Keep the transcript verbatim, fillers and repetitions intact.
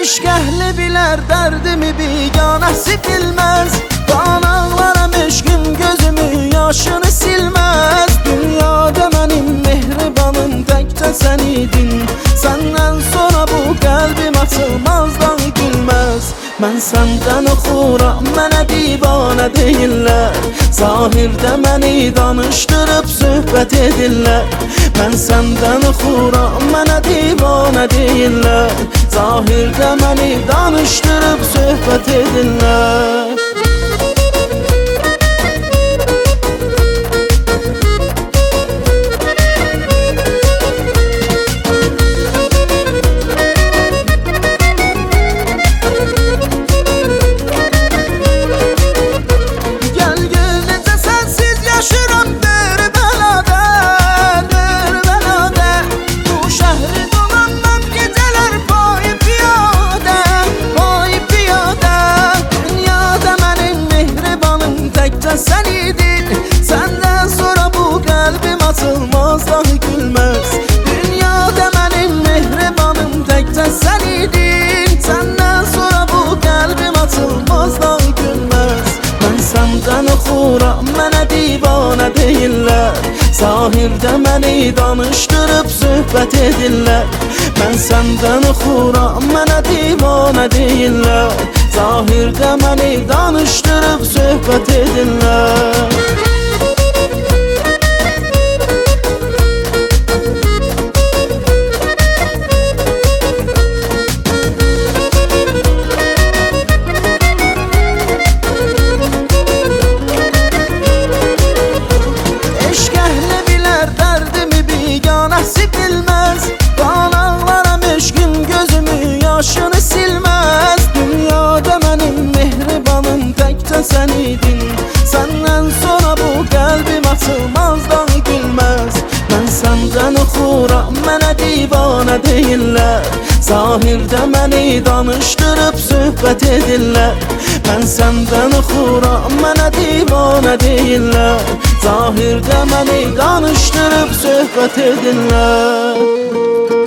Eşq əhli bilər dərdimi, biganəsi bilməz. Qanaqlaram eşqim gözümü, yaşını silməz. Dünyada mənim mehribanım təkcə sən idin. Səndən sonra bu qəlbim açılmazdan gülməz. Mən səndən oxuram, mənə divanə deyirlər. Zahirdə məni danışdırıb söhbət edirlər. Mən səndən oxuram, mənə divanə deyirlər. Zahirdə məni danışdırıb söhbət edirlər. Sen idin, senden sonra bu kalbim atılmaz dahi gülmez. Dünyada benim mehribanım tekçe sen idin. Senden sonra bu kalbim atılmaz dahi gülmez. Ben senden oxuram, mənə divanə deyirlər. Zahirdə məni danışdırıb söhbət edirlər. Mən səndən oxuram, mənə divanə deyirlər. Zahirdə məni danışdırıb söhbət edirlər. Eşq əhli bilər dərdimi, biganəsi bilməz. Qanaqlaram eşqim gözümü, yaşını silməz. Dünyada mənim mehribanım təkcə sən idin. Səndən sonra bu qəlbim açılmazdan gülməz. Mən səndən oxuram, mənə divanə deyirlər. Zahirdə məni danışdırıb söhbət edirlər. Mən səndən oxuram, mənə divanə deyirlər. Zahirdə məni danışdırıb söhbət edirlər.